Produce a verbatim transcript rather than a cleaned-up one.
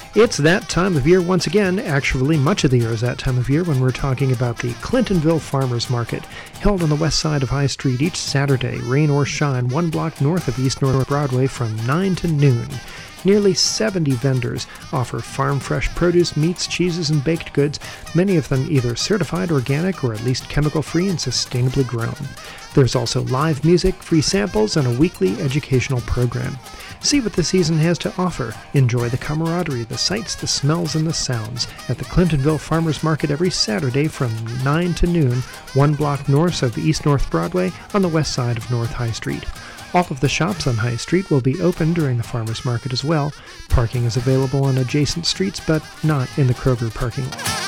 It's that time of year once again. Actually, much of the year is that time of year when we're talking about the Clintonville Farmers Market, held on the west side of High Street each Saturday, rain or shine, one block north of East North Broadway from nine to noon. Nearly seventy vendors offer farm-fresh produce, meats, cheeses, and baked goods, many of them either certified organic or at least chemical-free and sustainably grown. There's also live music, free samples, and a weekly educational program. See what the season has to offer. Enjoy the camaraderie, the sights, the smells, and the sounds at the Clintonville Farmers Market every Saturday from nine to noon, one block north of East North Broadway on the west side of North High Street. All of the shops on High Street will be open during the farmers market as well. Parking is available on adjacent streets, but not in the Kroger parking lot.